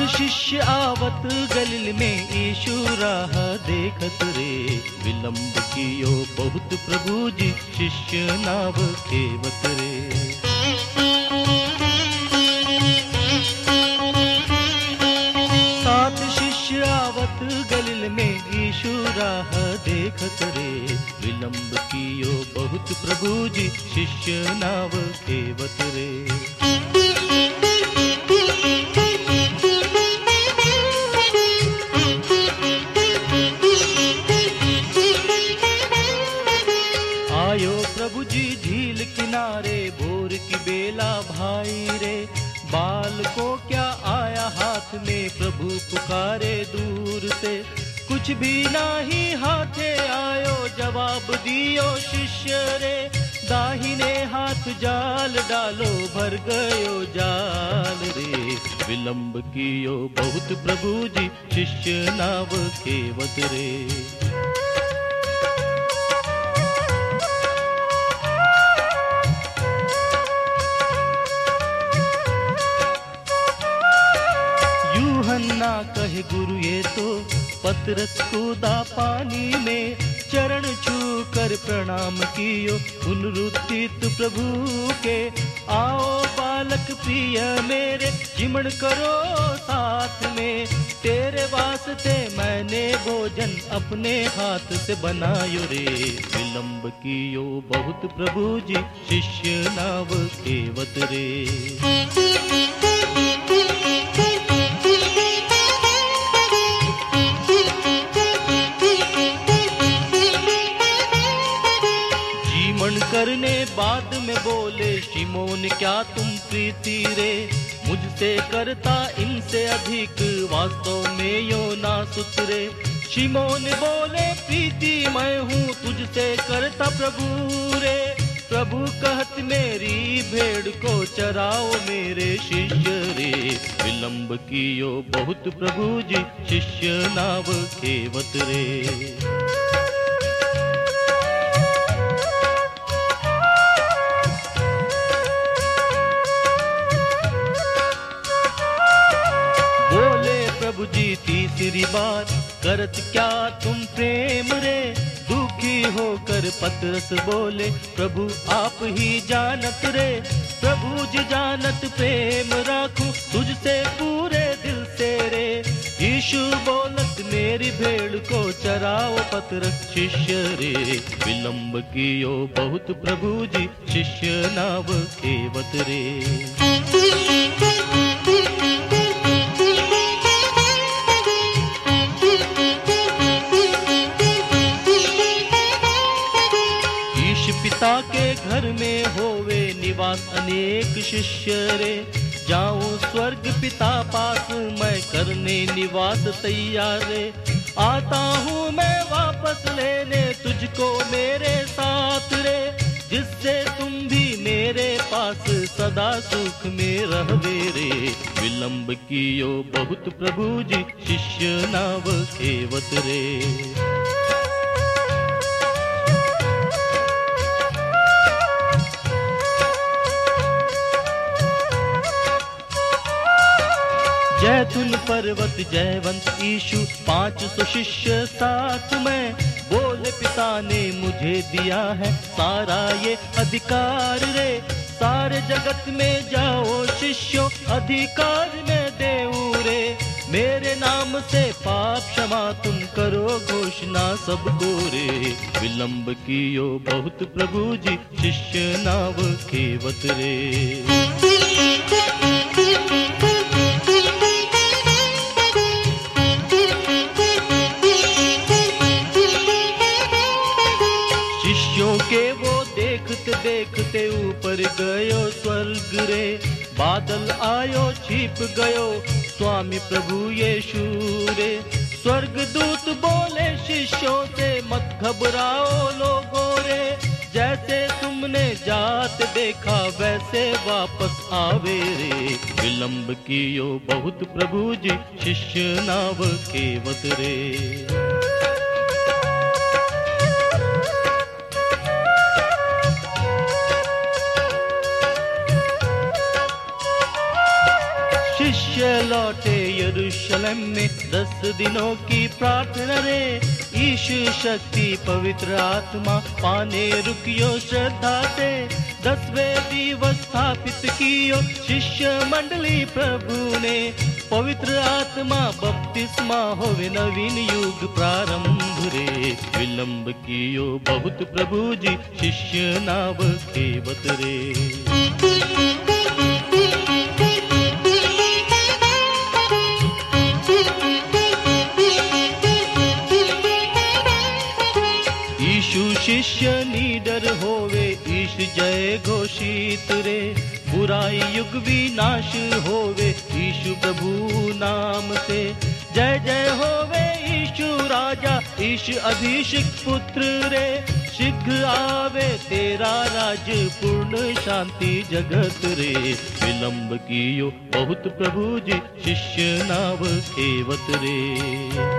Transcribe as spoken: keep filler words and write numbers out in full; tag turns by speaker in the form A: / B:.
A: शिष्य आवत गलिल में यीशु राह देखत रे। विलंब कियो बहुत प्रभु जी शिष्य नाव खेवत रे। सात शिष्य आवत गलिल में यीशु राह देखत रे। विलंब कियो बहुत प्रभु जी शिष्य नाव खेवत रे। आयो प्रभु जी झील किनारे भोर की बेला भाई रे। बाल को क्या आया हाथ में प्रभु पुकारे दूर से। कुछ भी नाही हाथे आयो जवाब दियो शिष्य रे। दाहिने हाथ जाल डालो भर गयो जाल रे। विलंब कियो बहुत प्रभु जी शिष्य नाव खेवत रे। यूहन्ना कहे गुरु ये तो पतरस कूदा पानी में। चरण छू कर प्रणाम कियो पुनरुत्थित प्रभु के। आओ बालक प्रिय मेरे चिमण करो साथ में। तेरे वास्ते मैंने भोजन अपने हाथ से बनायो रे। विलंब कियो बहुत प्रभु जी शिष्य नाव खेवत रे। करने बाद में बोले शिमोन क्या तुम प्रीति रे। मुझसे करता इनसे अधिक वास्तव में योना सुतरे। शिमोन बोले प्रीति मैं हूँ तुझसे करता प्रभु रे। प्रभु कहत मेरी भेड़ को चराओ मेरे शिष्य रे। विलंब कियो बहुत प्रभु जी शिष्य नाव खेवत रे। प्रभु जी तीसरी बार करत क्या तुम प्रेम रे। दुखी होकर पतरस बोले प्रभु आप ही जानत रे। प्रभु जी जानत प्रेम राखूं तुझसे पूरे दिल से रे। यीशु बोलत मेरी भेड़ को चराओ पतरस शिष्य रे। विलंब कियो बहुत प्रभु जी शिष्य नाव खेवत रे। पिता के घर में होवे निवास अनेक शिष्य रे। जाऊं स्वर्ग पिता पास मैं करने निवास तैयार रे। आता हूँ मैं वापस लेने तुझको मेरे साथ रे। जिससे तुम भी मेरे पास सदा सुख में रहवे रे। विलंब कियो बहुत प्रभु जी शिष्य नाव खेवत रे। जैतून पर्वत जयवंत यीशु पांच सौ शिष्य साथ में। बोले पिता ने मुझे दिया है सारा ये अधिकार रे। सारे जगत में जाओ शिष्यों अधिकार में देऊं रे। मेरे नाम से पाप क्षमा तुम करो घोषणा सबको रे। विलंब कियो बहुत प्रभु जी शिष्य नाव खेवत रे। के वो देखते देखते ऊपर गयो स्वर्ग रे। बादल आयो छिप गयो स्वामी प्रभु यीशु रे। स्वर्ग दूत बोले शिष्यों से मत घबराओ लोगों रे। जैसे तुमने जात देखा वैसे वापस आवे रे। विलंब कियो बहुत प्रभु जी शिष्य नाव खेवत रे। शिष्य लौटे यरूशलेम में दस दिनों की प्रार्थना रे। ईशु शक्ति पवित्र आत्मा पाने रुकियो श्रद्धा से। दसवें दिवस स्थापित कियो शिष्य मंडली प्रभु ने। पवित्र आत्मा बपतिस्मा होवे नवीन युग प्रारंभ रे। विलंब कियो बहुत प्रभु जी शिष्य नाव खेवत रे। यीशु शिष्य निडर होवे ईश जय घोषित रे। बुराई युग विनाश होवे यीशु प्रभु नाम से। जय जय होवे यीशु राजा ईश अभिषेक पुत्र रे। शीघ्र आवे तेरा राज पूर्ण शांति जगत रे। विलंब कियो बहुत प्रभु जी शिष्य नाव खेवत रे।